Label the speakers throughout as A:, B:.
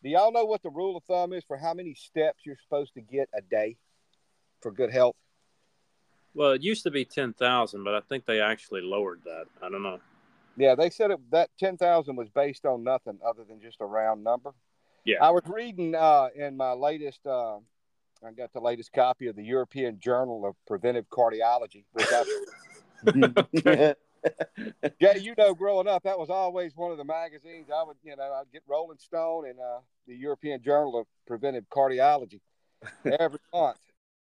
A: Do y'all know what the rule of thumb is for how many steps you're supposed to get a day for good health?
B: Well, it used to be 10,000, but I think they actually lowered that. I don't know.
A: Yeah, they said that 10,000 was based on nothing other than just a round number.
B: Yeah.
A: I was reading in my latest, I got the latest copy of the European Journal of Preventive Cardiology, which
B: Okay.
A: Jay, you know, growing up, that was always one of the magazines I would, I'd get Rolling Stone and the European Journal of Preventive Cardiology every month.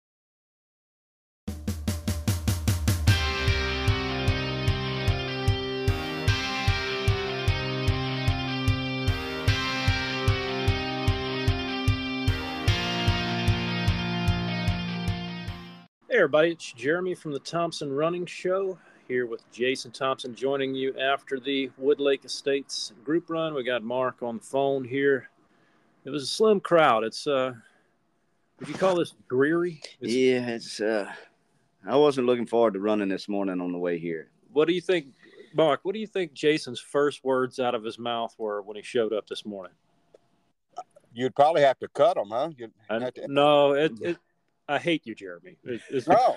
B: Hey, everybody. It's Jeremy from the Thompson Running Show here with Jason Thompson joining you after the Woodlake Estates group run. We got Mark on the phone here. It was a slim crowd. It's, would you call this dreary?
C: It's I wasn't looking forward to running this morning on the way here.
B: What do you think, Mark? What do you think Jason's first words out of his mouth were when he showed up this morning?
A: You'd probably have to cut them, huh?
B: No, I hate you, Jeremy.
A: No.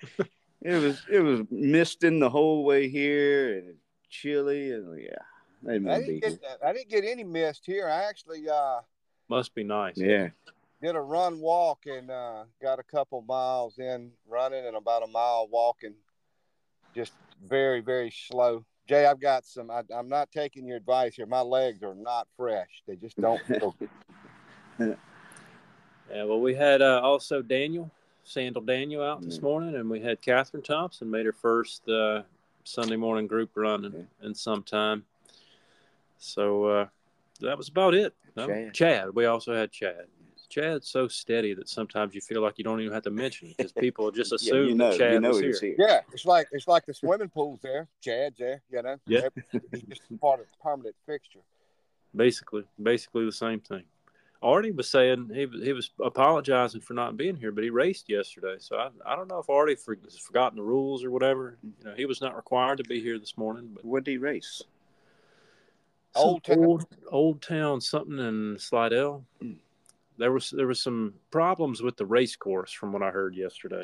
C: It was misting the whole way here and chilly and
A: I didn't get any mist here. I actually
B: must be nice.
C: Yeah.
A: Did a run walk and got a couple miles in running and about a mile walking, just very, very slow. Jay, I've got some. I'm not taking your advice here. My legs are not fresh. They just don't feel good.
B: Yeah, well, we had also Sandal Daniel out this morning, and we had Catherine Thompson made her first Sunday morning group run in some time. So that was about it. No? Chad. We also had Chad. Chad's so steady that sometimes you feel like you don't even have to mention it because people just assume that Chad was here.
A: Yeah, it's like the swimming pool's there. Chad's there.
B: Yeah.
A: He's just part of the permanent fixture.
B: Basically the same thing. Artie was saying he was apologizing for not being here, but he raced yesterday. So I don't know if Artie has forgotten the rules or whatever. He was not required to be here this morning. But
C: what did he race?
B: Old Town something in Slidell. There was some problems with the race course from what I heard yesterday.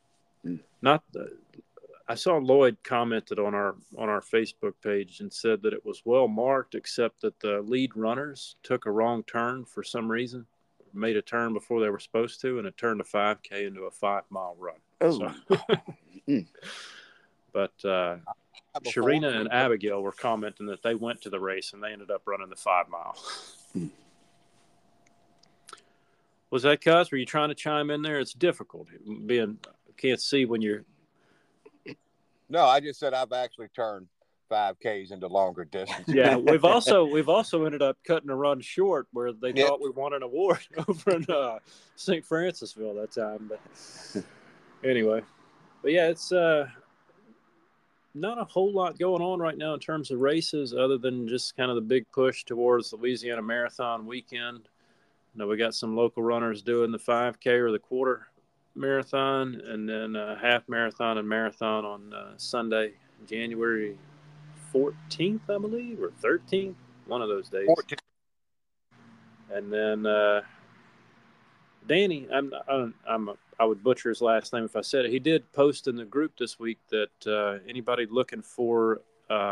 B: I saw Lloyd commented on our Facebook page and said that it was well marked, except that the lead runners took a wrong turn for some reason, made a turn before they were supposed to, and it turned a 5K into a 5-mile run.
C: Oh.
B: So, but Sharina and Abigail were commenting that they went to the race and they ended up running the 5-mile. Was that Cuz? Were you trying to chime in there? It's difficult can't see when you're.
A: No, I just said I've actually turned 5Ks into longer distance.
B: Yeah, we've also ended up cutting a run short where they thought we won an award over in St. Francisville that time. But anyway, it's not a whole lot going on right now in terms of races other than just kind of the big push towards Louisiana Marathon weekend. We got some local runners doing the 5K or the quarter marathon, and then half marathon and marathon on Sunday, January 14th, I believe, or 13th, one of those days.
A: 14th.
B: And then Danny, I would butcher his last name if I said it. He did post in the group this week that anybody looking for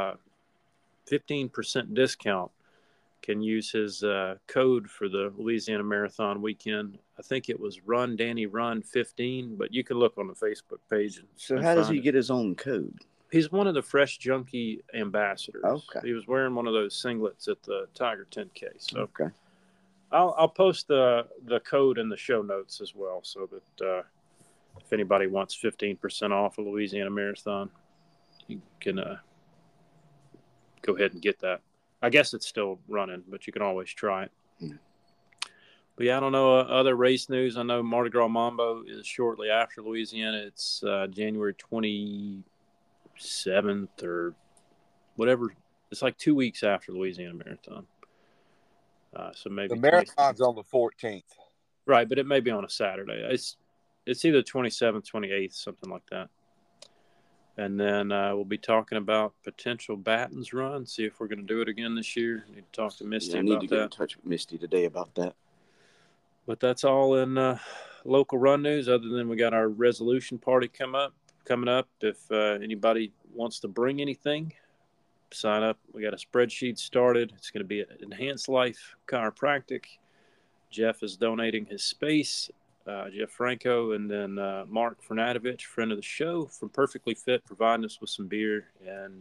B: 15% discount can use his code for the Louisiana Marathon weekend. I think it was Run Danny Run 15, but you can look on the Facebook page.
C: So how does he get his own code?
B: He's one of the Fresh Junkie ambassadors.
C: Okay.
B: He was wearing one of those singlets at the Tiger 10K. So
C: okay.
B: I'll post the code in the show notes as well, so that if anybody wants 15% off a Louisiana Marathon, you can go ahead and get that. I guess it's still running, but you can always try it. But yeah, I don't know other race news. I know Mardi Gras Mambo is shortly after Louisiana. It's January 27th or whatever. It's like 2 weeks after Louisiana Marathon. So maybe
A: the marathon's on the 14th.
B: Right, but it may be on a Saturday. It's either 27th, 28th, something like that. And then we'll be talking about potential Battens run, see if we're going to do it again this year. Need to talk to Misty about that. I need to get
C: in touch with Misty today about that.
B: But that's all in local run news, other than we got our resolution party coming up. If anybody wants to bring anything, sign up. We got a spreadsheet started. It's going to be an Enhanced Life Chiropractic. Jeff is donating his space. Jeff Franco, and then Mark Fernadovich, friend of the show from Perfectly Fit, providing us with some beer. And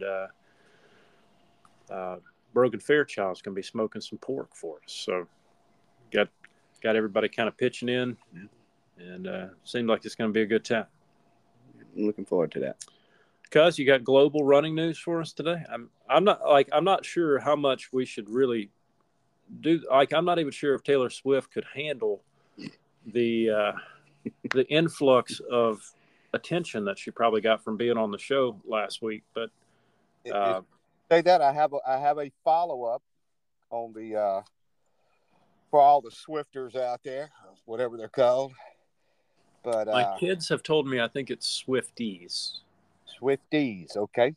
B: Brogan Fairchild's going to be smoking some pork for us. So got everybody kind of pitching in, and seemed like it's going to be a good time.
C: I'm looking forward to that.
B: Cuz, you got global running news for us today? I'm not sure how much we should really do. Like, I'm not even sure if Taylor Swift could handle the influx of attention that she probably got from being on the show last week. But
A: say that I have a follow up on the for all the Swifters out there, whatever they're called. But
B: my kids have told me I think it's Swifties.
A: Swifties, okay.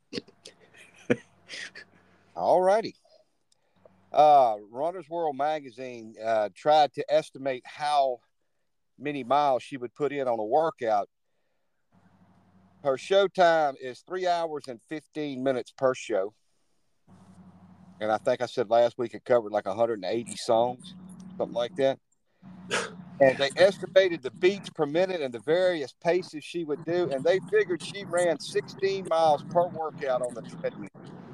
A: All righty. Runner's World magazine tried to estimate how many miles she would put in on a workout. Her show time is 3 hours and 15 minutes per show. And I think I said last week it covered like 180 songs, something like that. And they estimated the beats per minute and the various paces she would do. And they figured she ran 16 miles per workout on the treadmill.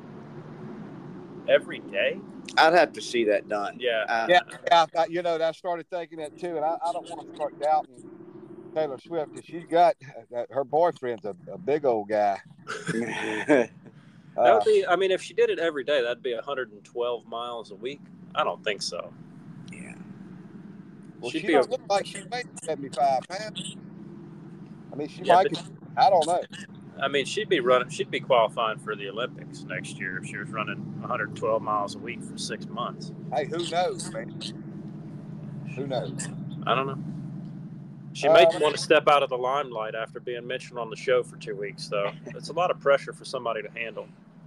B: Every day?
C: I'd have to see that done.
A: Yeah. I started thinking that too, and I don't want to start doubting Taylor Swift because she's got her boyfriend's a big old guy.
B: That would be. I mean, if she did it every day, that'd be 112 miles a week. I don't think so.
C: Yeah.
A: Well, she don't look like she weighs 75 pounds. I mean, she might. I don't know.
B: I mean, she'd be qualifying for the Olympics next year if she was running 112 miles a week for 6 months.
A: Hey, who knows, man? Who knows?
B: I don't know. She may want to step out of the limelight after being mentioned on the show for 2 weeks, though. It's a lot of pressure for somebody to handle.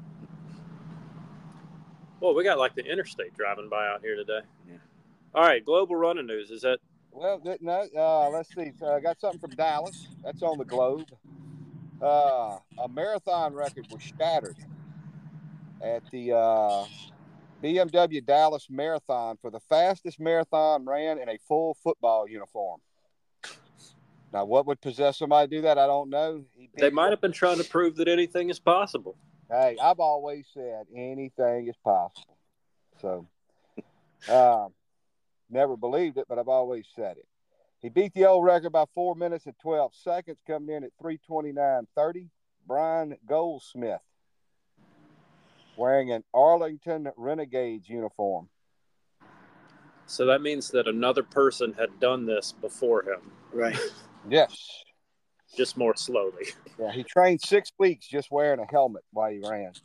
B: Well, we got like the interstate driving by out here today. Yeah. All right, global running news. Is that?
A: Well, no. Let's see. I got something from Dallas. That's on the Globe. A marathon record was shattered at the BMW Dallas Marathon for the fastest marathon ran in a full football uniform. Now, what would possess somebody to do that? I don't know.
B: They might have been trying to prove that anything is possible.
A: Hey, I've always said anything is possible. So, never believed it, but I've always said it. He beat the old record by 4 minutes and 12 seconds, coming in at 3:29:30. Brian Goldsmith, wearing an Arlington Renegades uniform.
B: So that means that another person had done this before him.
C: Right.
A: Yes.
B: Just more slowly.
A: Yeah, he trained 6 weeks just wearing a helmet while he ran.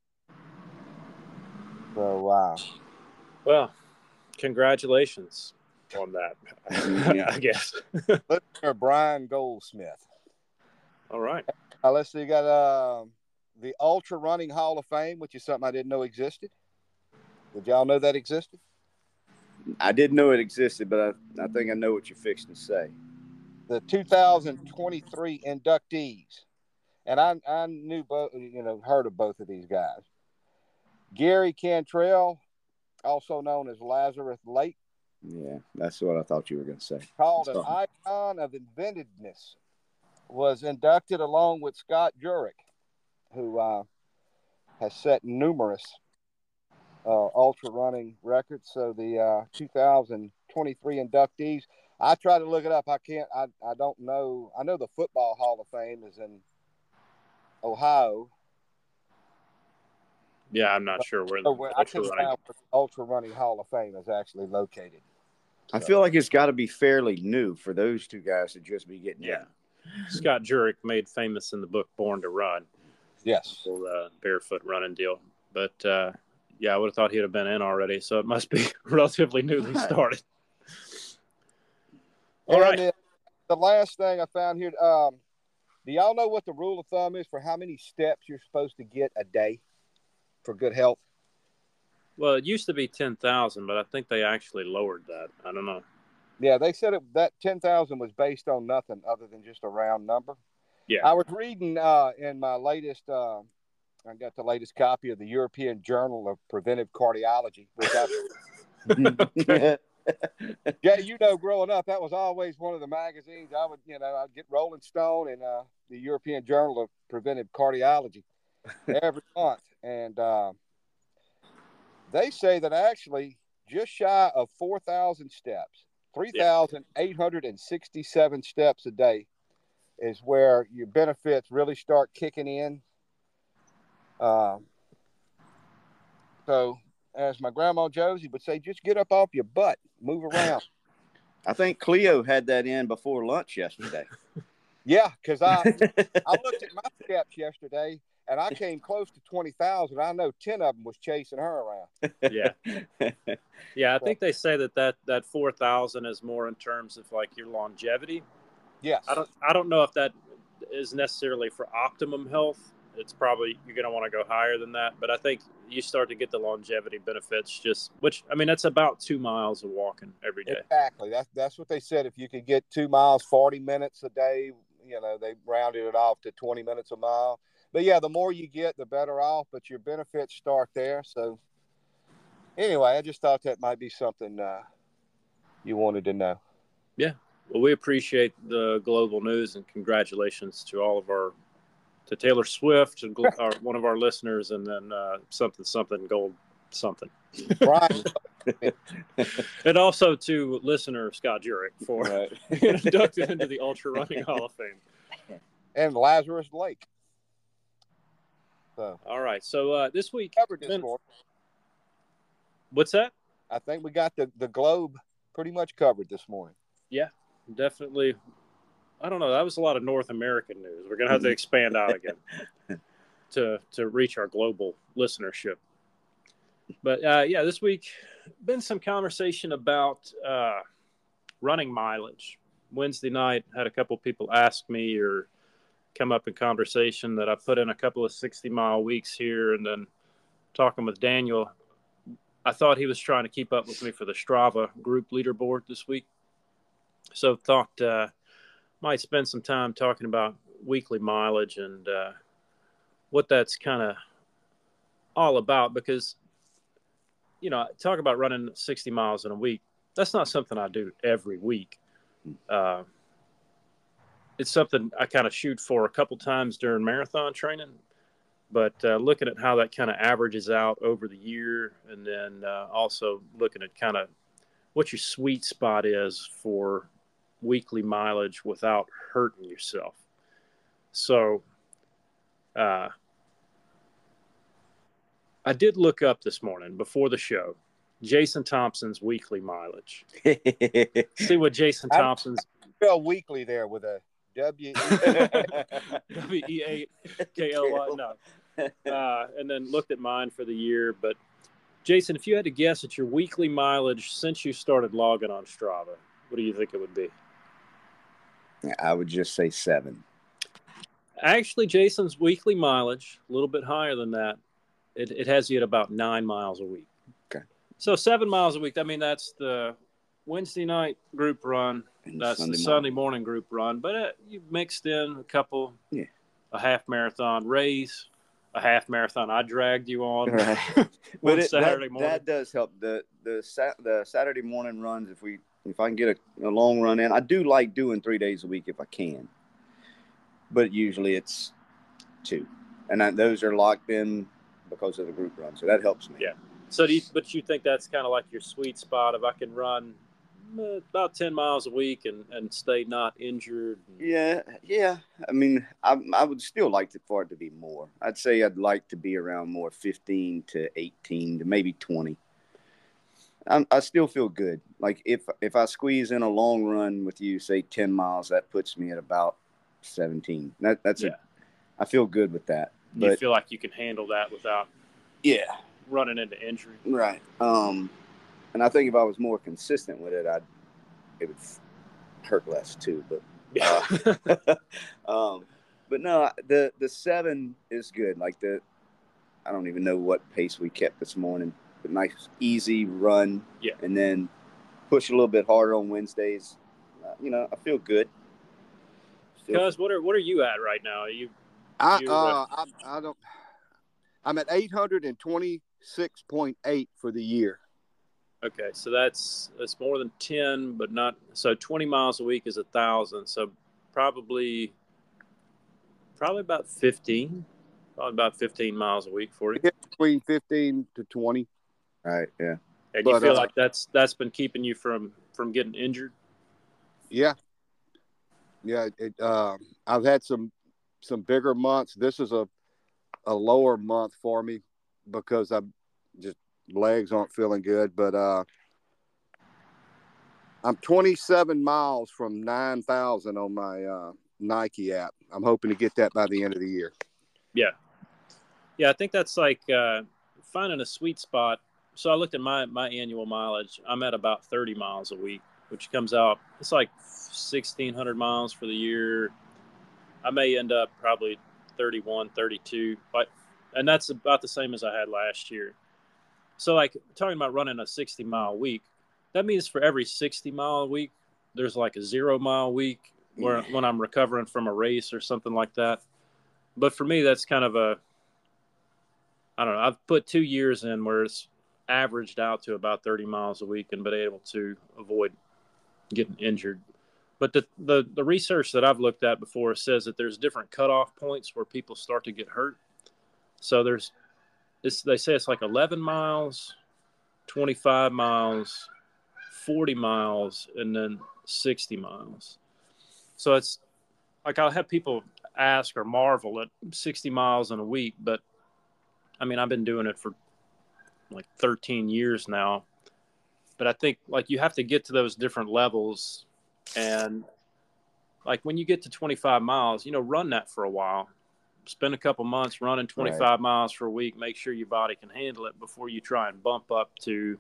A: So, wow.
B: Well, congratulations on that, I guess.
A: Listener Brian Goldsmith.
B: All right.
A: Let's see, you got the Ultra Running Hall of Fame, which is something I didn't know existed. Did y'all know that existed?
C: I didn't know it existed, but I think I know what you're fixing to say.
A: The 2023 inductees, and I knew both, heard of both of these guys. Gary Cantrell, also known as Lazarus Lake.
C: Yeah, that's what I thought you were going to say.
A: Called an icon of inventiveness, was inducted along with Scott Jurek, who has set numerous ultra running records. So the 2023 inductees, I tried to look it up. I don't know. I know the Football Hall of Fame is in Ohio.
B: Yeah, I'm not sure where the
A: Ultra Running Hall of Fame is actually located.
C: I feel like it's got to be fairly new for those two guys to just be getting in.
B: Scott Jurek made famous in the book Born to Run.
A: Yes.
B: The barefoot running deal. But, I would have thought he'd have been in already, so it must be relatively newly started.
A: All right. The last thing I found here, Do y'all know what the rule of thumb is for how many steps you're supposed to get a day for good health?
B: Well, it used to be 10,000, but I think they actually lowered that. I don't know.
A: Yeah, they said that 10,000 was based on nothing other than just a round number.
B: Yeah.
A: I was reading in my latest, I got the latest copy of the European Journal of Preventive Cardiology, which Jay, growing up, that was always one of the magazines I would, I'd get Rolling Stone and the European Journal of Preventive Cardiology every month. And they say that actually just shy of 4,000 steps, 3,867 steps a day is where your benefits really start kicking in. So, as my grandma Josie would say, just get up off your butt, move around.
C: I think Cleo had that in before lunch yesterday.
A: Yeah, because I looked at my steps yesterday, and I came close to 20,000. I know 10 of them was chasing her around.
B: Yeah. Yeah, I think they say that 4,000 is more in terms of like your longevity.
A: Yes.
B: I don't know if that is necessarily for optimum health. It's probably you're going to want to go higher than that, but I think you start to get the longevity benefits that's about 2 miles of walking every day.
A: Exactly. That's what they said. If you could get 2 miles, 40 minutes a day, they rounded it off to 20 minutes a mile. But yeah, the more you get, the better off, but your benefits start there. So anyway, I just thought that might be something you wanted to know.
B: Yeah. Well, we appreciate the global news, and congratulations to all of to Taylor Swift, and one of our listeners, and then something gold something.
A: Right.
B: And also to listener Scott Jurek for inducted into the Ultra Running Hall of Fame.
A: And Lazarus Lake.
B: So. All right. So this week.
A: Covered this morning.
B: What's that?
A: I think we got the globe pretty much covered this morning.
B: Yeah, definitely. I don't know. That was a lot of North American news. We're going to have to expand out again to reach our global listenership. But, this week, been some conversation about running mileage. Wednesday night, had a couple people ask me or come up in conversation that I put in a couple of 60-mile weeks here, and then talking with Daniel, I thought he was trying to keep up with me for the Strava group leaderboard this week. So thought might spend some time talking about weekly mileage and what that's kind of all about, because, talk about running 60 miles in a week. That's not something I do every week. It's something I kind of shoot for a couple times during marathon training, but looking at how that kind of averages out over the year, and then also looking at kind of what your sweet spot is for weekly mileage without hurting yourself. So I did look up this morning before the show Jason Thompson's weekly mileage. See what Jason Thompson's
A: weekly there with a W-E-A-K-L-Y.
B: No. And then looked at mine for the year. But Jason, if you had to guess at your weekly mileage since you started logging on Strava, what do you think it would be?
C: I would just say 7.
B: Actually, Jason's weekly mileage, a little bit higher than that. It has you at about 9 miles a week.
C: Okay.
B: So 7 miles a week. I mean, that's the Wednesday night group run. That's the Sunday morning group run. But you mixed in a couple, a half marathon race, a half marathon I dragged you on
C: but
B: Saturday morning.
C: That does help. The Saturday morning runs, if I can get a long run in, I do like doing 3 days a week if I can. But usually it's 2. And those are locked in because of the group run. So that helps me.
B: Yeah. So but you think that's kind of like your sweet spot if I can run about 10 miles a week and stay not injured?
C: Yeah. I mean, I would still like for it to be more. I'd say I'd like to be around more 15 to 18 to maybe 20. I still feel good. Like if I squeeze in a long run with you, say 10 miles, that puts me at about 17. I feel good with that.
B: But you feel like you can handle that without running into injury.
C: Right. And I think if I was more consistent with it, it would hurt less too. But But no, the 7 is good. Like I don't even know what pace we kept this morning, but nice, easy run.
B: Yeah.
C: And then push a little bit harder on Wednesdays. I feel good.
B: Cuz, what are you at right now?
A: I'm at 826.8 for the year.
B: Okay, so that's more than 10, but not so 20 miles a week is 1,000. So probably about 15. Probably about 15 miles a week for you.
A: Yeah, between 15 to 20.
C: Right, yeah.
B: And you feel like that's been keeping you from getting injured?
A: Yeah. Yeah, I've had some bigger months. This is a lower month for me because legs aren't feeling good, but I'm 27 miles from 9,000 on my Nike app. I'm hoping to get that by the end of the year.
B: Yeah. Yeah, I think that's like finding a sweet spot. So I looked at my annual mileage. I'm at about 30 miles a week, which comes out, it's like 1,600 miles for the year. I may end up probably 31, 32, and that's about the same as I had last year. So like talking about running a 60-mile week, that means for every 60-mile a week, there's like a 0-mile week when I'm recovering from a race or something like that. But for me, that's kind of I don't know. I've put 2 years in where it's averaged out to about 30 miles a week and been able to avoid getting injured. But the research that I've looked at before says that there's different cutoff points where people start to get hurt. So they say it's like 11 miles, 25 miles, 40 miles, and then 60 miles. So it's like I'll have people ask or marvel at 60 miles in a week, but I mean, I've been doing it for like 13 years now. But I think like you have to get to those different levels. And like when you get to 25 miles, run that for a while. Spend a couple months running 25 miles for a week. Make sure your body can handle it before you try and bump up to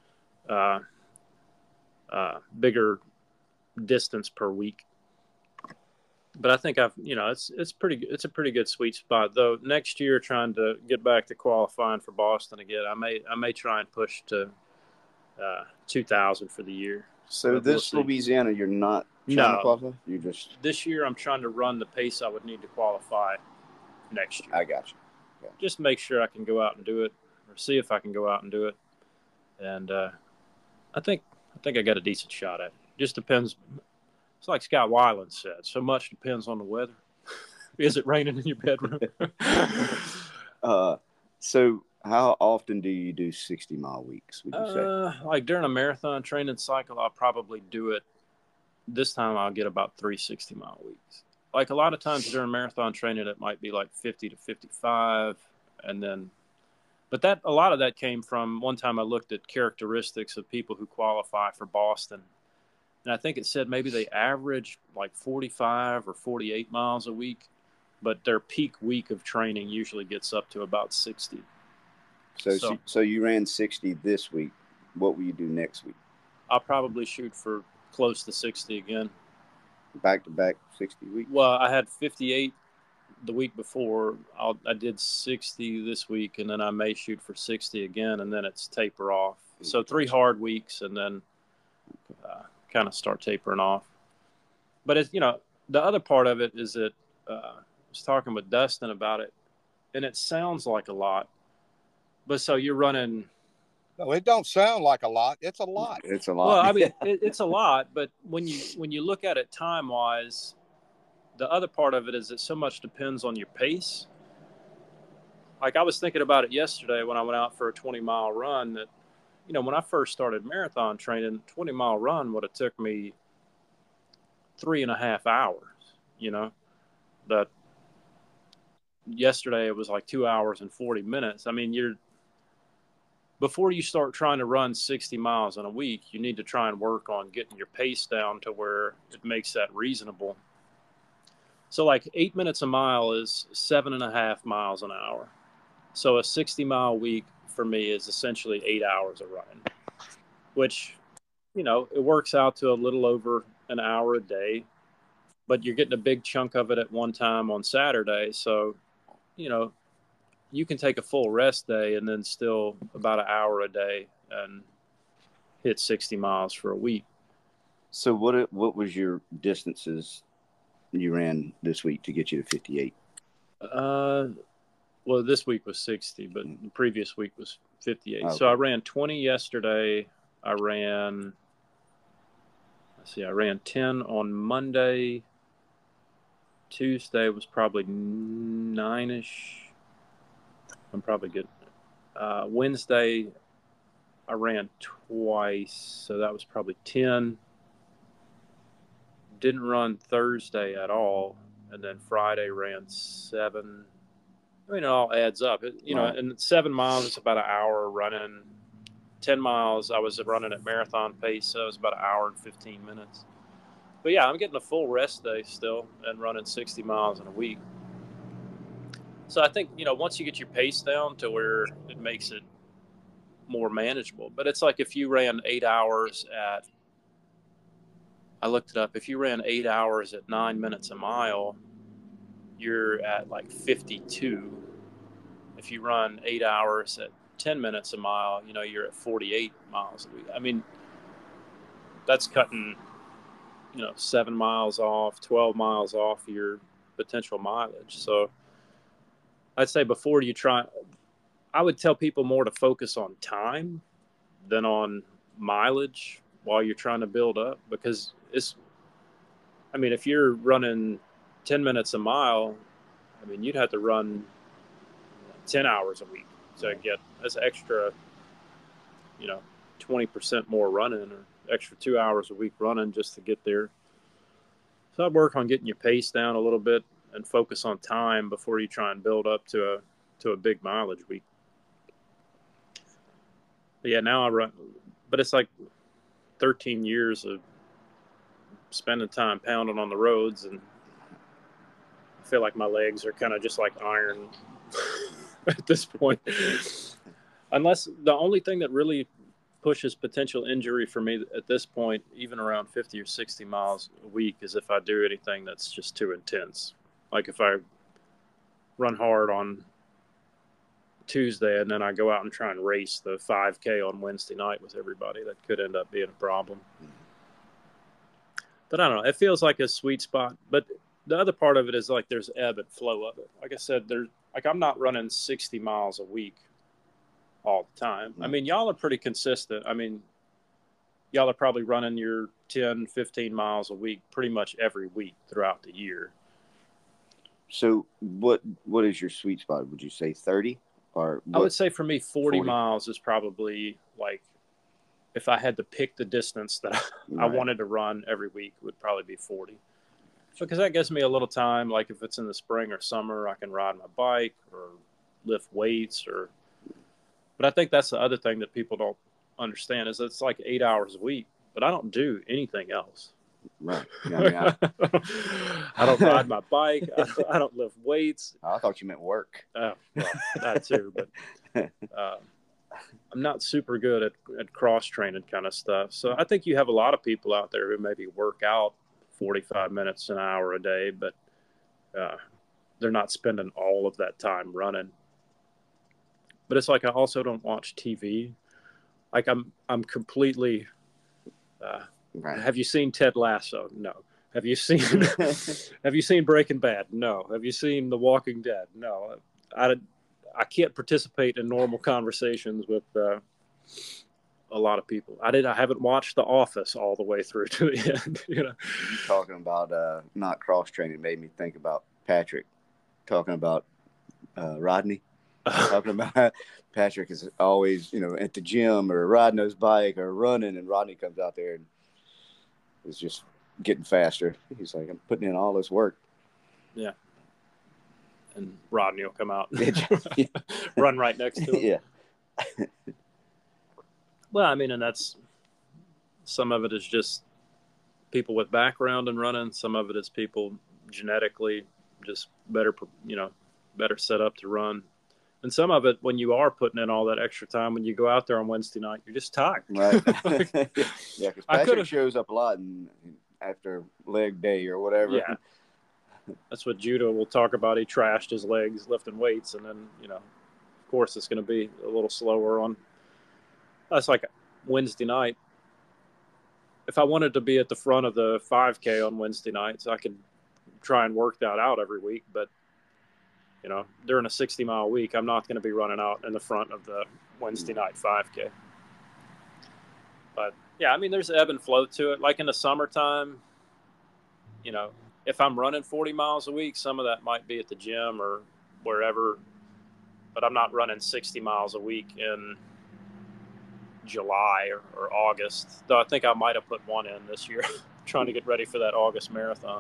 B: bigger distance per week. But I think it's a pretty good sweet spot. Though next year, trying to get back to qualifying for Boston again, I may try and push to 2,000 for the year.
C: So this Louisiana, you're not trying to qualify? You just
B: this year I'm trying to run the pace I would need to qualify next year.
C: I got you.
B: Yeah. Just make sure I can go out and do it, or see if I can go out and do it. And I think I got a decent shot at it. Just depends. It's like Scott Weiland said, so much depends on the weather. Is it raining in your bedroom?
C: So how often do you do 60-mile weeks, would you say?
B: Like during a marathon training cycle, I'll probably do it. This time I'll get about 3 60-mile weeks. Like a lot of times during marathon training, it might be like 50 to 55. But a lot of that came from one time I looked at characteristics of people who qualify for Boston. And I think it said maybe they average like 45 or 48 miles a week, but their peak week of training usually gets up to about 60.
C: So you ran 60 this week. What will you do next week?
B: I'll probably shoot for close to 60 again.
C: Back-to-back 60 weeks?
B: Well, I had 58 the week before. I did 60 this week, and then I may shoot for 60 again, and then it's taper off. So 3 hard weeks, and then kind of start tapering off. But it's, the other part of it is that I was talking with Dustin about it, and it sounds like a lot. But so you're running.
A: No, it don't sound like a lot. It's a lot.
C: It's a lot.
B: Well, I mean, it's a lot, but when you look at it time wise, the other part of it is that so much depends on your pace. Like I was thinking about it yesterday when I went out for a 20-mile run that, when I first started marathon training, 20-mile run would have took me 3.5 hours, that yesterday it was like 2 hours and 40 minutes. I mean, before you start trying to run 60 miles in a week, you need to try and work on getting your pace down to where it makes that reasonable. So like 8 minutes a mile is 7.5 miles an hour. So a 60-mile week for me is essentially 8 hours of running, which, it works out to a little over an hour a day. but you're getting a big chunk of it at one time on Saturday. So, you know, you can take a full rest day and then still about an hour a day and hit 60 miles for a week.
C: So what was your distances you ran this week to get you to 58?
B: Well, this week was 60, but the previous week was 58.
C: Okay.
B: So I ran 20 yesterday. I ran 10 on Monday. Tuesday was probably 9-ish. I'm probably good. Wednesday, I ran twice, so that was probably 10. Didn't run Thursday at all, and then Friday ran 7. I mean, it all adds up. You know, and 7 miles is about an hour running. 10 miles, I was running at marathon pace, so it was about an hour and 15 minutes. But yeah, I'm getting a full rest day still and running 60 miles in a week. So I think, you know, once you get your pace down to where it makes it more manageable. But it's like if you ran 8 hours at, I looked it up, if you ran 8 hours at 9 minutes a mile, you're at like 52. If you run 8 hours at 10 minutes a mile, you know, you're at 48 miles a week. I mean, that's cutting, you know, 7 miles off, 12 miles off your potential mileage. So I'd say before you try, I would tell people more to focus on time than on mileage while you're trying to build up, because I mean, if you're running 10 minutes a mile, I mean, you'd have to run 10 hours a week to get this extra, you know, 20% more running, or extra 2 hours a week running just to get there. So I'd work on getting your pace down a little bit and focus on time before you try and build up to a big mileage week. But yeah, now I run, but it's like 13 years of spending time pounding on the roads, and I feel like my legs are kind of just like iron at this point. Unless the only thing that really pushes potential injury for me at this point, even around 50 or 60 miles a week, is if I do anything that's just too intense. Like if I run hard on Tuesday and then I go out and try and race the 5K on Wednesday night with everybody, that could end up being a problem. But I don't know. It feels like a sweet spot. But the other part of it is like there's ebb and flow of it. Like I said, I'm not running 60 miles a week all the time. I mean, y'all are pretty consistent. I mean, y'all are probably running your 10, 15 miles a week pretty much every week throughout the year.
C: So what is your sweet spot? Would you say 30? Or what?
B: I would say for me, 40 miles is probably like, if I had to pick the distance that I wanted to run every week, would probably be 40. Because that gives me a little time. Like if it's in the spring or summer, I can ride my bike or lift weights. But I think that's the other thing that people don't understand is it's like 8 hours a week, but I don't do anything else.
C: Right. Yeah, I mean,
B: I don't ride my bike. I don't lift weights.
C: I thought you meant work.
B: Well, that too. But I'm not super good at cross-training kind of stuff. So I think you have a lot of people out there who maybe work out 45 minutes, an hour a day, but they're not spending all of that time running. But it's like I also don't watch TV. Like I'm completely
C: right.
B: Have you seen Ted Lasso? No. Have you seen Breaking Bad? No. Have you seen The Walking Dead? No. I can't participate in normal conversations with a lot of people. I haven't watched The Office all the way through to the end. You know,
C: you talking about not cross training made me think about Patrick talking about Rodney. Talking about Patrick is always, you know, at the gym or riding his bike or running, and Rodney comes out there and is just getting faster. He's like, I'm putting in all this work.
B: Yeah. And Rodney will come out and run right next to him.
C: Yeah.
B: Well, I mean, and that's, some of it is just people with background in running. Some of it is people genetically just better set up to run. And some of it, when you are putting in all that extra time, when you go out there on Wednesday night, you're just tired.
C: Right. Yeah, because Patrick shows up a lot, and after leg day or whatever.
B: Yeah. That's what Judah will talk about. He trashed his legs lifting weights, and then, of course, it's going to be a little slower on. That's like Wednesday night. If I wanted to be at the front of the 5K on Wednesday nights, I could try and work that out every week. But, during a 60-mile week, I'm not going to be running out in the front of the Wednesday night 5K. But, yeah, I mean, there's ebb and flow to it. Like in the summertime, if I'm running 40 miles a week, some of that might be at the gym or wherever, but I'm not running 60 miles a week in July or August, though I think I might have put one in this year, trying to get ready for that August marathon.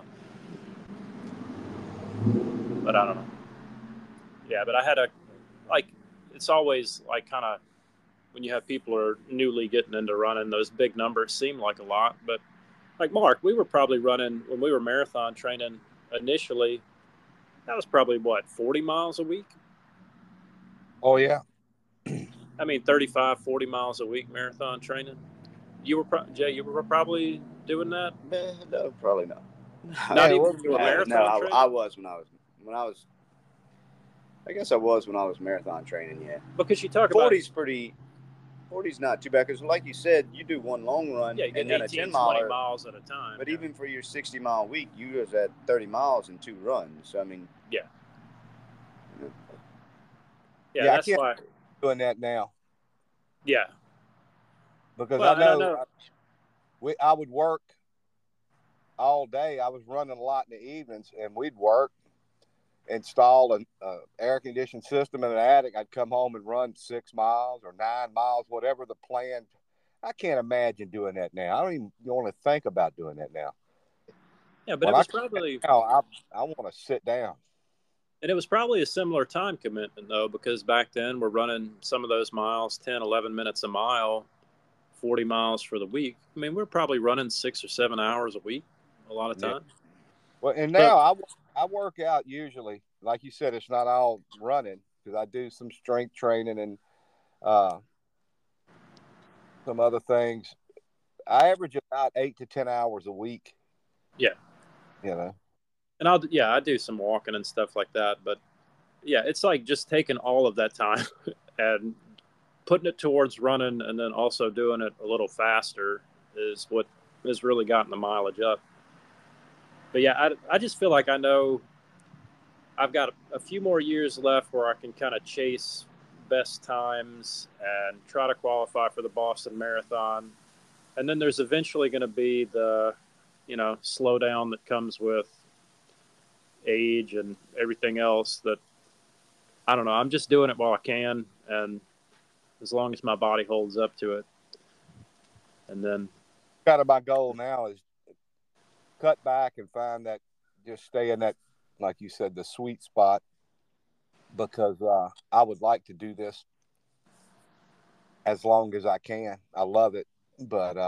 B: But I don't know. Yeah, but I had it's always like kind of when you have people who are newly getting into running, those big numbers seem like a lot, but like Mark, we were probably running when we were marathon training initially. That was probably 40 miles a week.
A: Oh yeah.
B: I mean, 35, 40 miles a week marathon training. You were Jay. You were probably doing that.
C: No, probably not.
B: Not even when you were marathon training.
C: I was when I was. I guess I was when I was marathon training. Yeah.
B: Because you talk about
C: 40's not too bad because, like you said, you do one long run
B: you get
C: and then
B: 18,
C: a 10-mile
B: 20 miles at a time.
C: But even for your 60-mile week, you was at 30 miles in 2 runs. So I mean,
B: yeah,
A: that's
B: why
A: I'm doing that now.
B: Yeah,
A: because I know. I would work all day. I was running a lot in the evenings, and we'd work, install an air conditioned system in an attic. I'd come home and run 6 miles or 9 miles, whatever the plan. I can't imagine doing that now. I don't even want to think about doing that now.
B: Yeah, but it was probably.
A: I want to sit down.
B: And it was probably a similar time commitment, though, because back then we're running some of those miles, 10, 11 minutes a mile, 40 miles for the week. I mean, we're probably running 6 or 7 hours a week a lot of times.
A: Well, and now I work out usually. Like you said, it's not all running because I do some strength training and some other things. I average about 8 to 10 hours a week.
B: Yeah. And I do some walking and stuff like that. But yeah, it's like just taking all of that time and putting it towards running and then also doing it a little faster is what has really gotten the mileage up. But yeah, I just feel like I know I've got a few more years left where I can kind of chase best times and try to qualify for the Boston Marathon. And then there's eventually going to be the, slowdown that comes with age and everything else that, I don't know, I'm just doing it while I can. And as long as my body holds up to it. And then.
A: My goal now is cut back and find that, just stay in that, like you said, the sweet spot, because I would like to do this as long as I can. I love it, but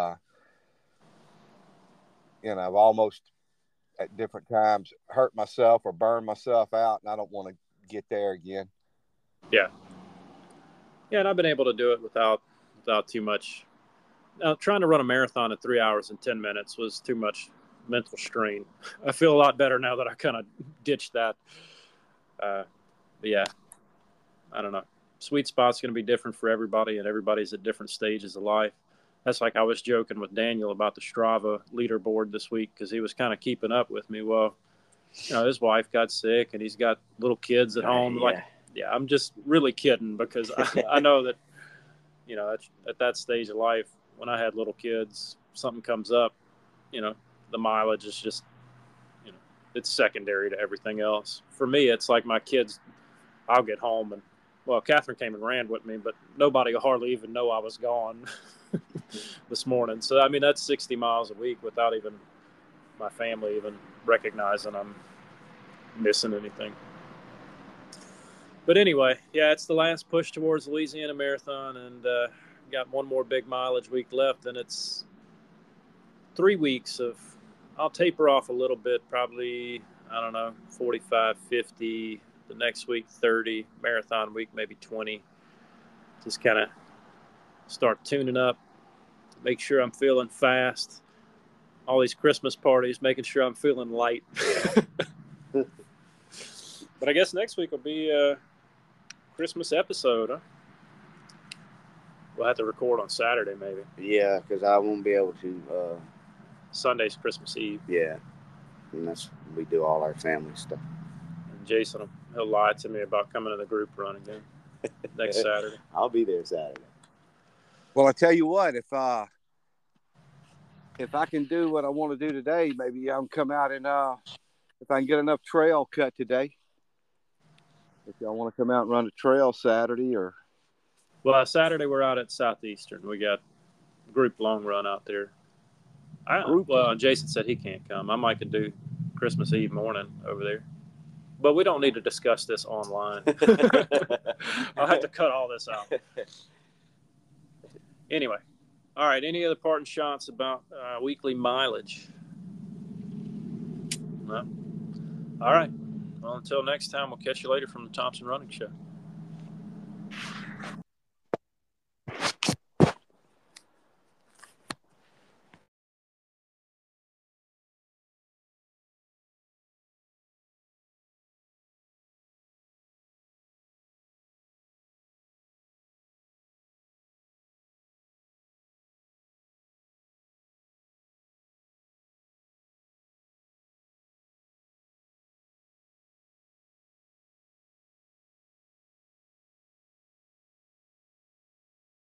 A: I've almost at different times hurt myself or burned myself out, and I don't want to get there again.
B: Yeah, and I've been able to do it without too much. Now, trying to run a marathon in 3 hours and 10 minutes was too much mental strain. I feel a lot better now that I kind of ditched that. But yeah, I don't know. Sweet spot's going to be different for everybody, and everybody's at different stages of life. That's like I was joking with Daniel about the Strava leaderboard this week because he was kind of keeping up with me. Well, his wife got sick and he's got little kids at home. Yeah. I'm just really kidding because I know that, at that stage of life, when I had little kids, something comes up, the mileage is just, it's secondary to everything else. For me, it's like my kids, I'll get home and, well, Catherine came and ran with me, but nobody will hardly even know I was gone this morning. So, I mean, that's 60 miles a week without even my family even recognizing I'm missing anything. But anyway, yeah, it's the last push towards the Louisiana Marathon, and got one more big mileage week left, and it's 3 weeks of, I'll taper off a little bit, probably, 45, 50, the next week 30, marathon week maybe 20. Just kind of start tuning up, make sure I'm feeling fast all these Christmas parties, making sure I'm feeling light. But I guess next week will be a Christmas episode, huh? We'll have to record on Saturday, maybe.
C: Yeah, because I won't be able to.
B: Sunday's Christmas Eve.
C: Yeah, and we do all our family stuff.
B: And Jason, he'll lie to me about coming to the group run again next Saturday.
C: I'll be there Saturday.
A: Well, I tell you what, if I can do what I want to do today, maybe I'll come out and if I can get enough trail cut today. If y'all want to come out and run a trail Saturday or.
B: Well, Saturday we're out at Southeastern. We got group long run out there. Well, Jason said he can't come. I might could do Christmas Eve morning over there. But we don't need to discuss this online. I'll have to cut all this out. Anyway. All right. Any other parting shots about weekly mileage? No? All right. Well, until next time, we'll catch you later from the Thompson Running Show.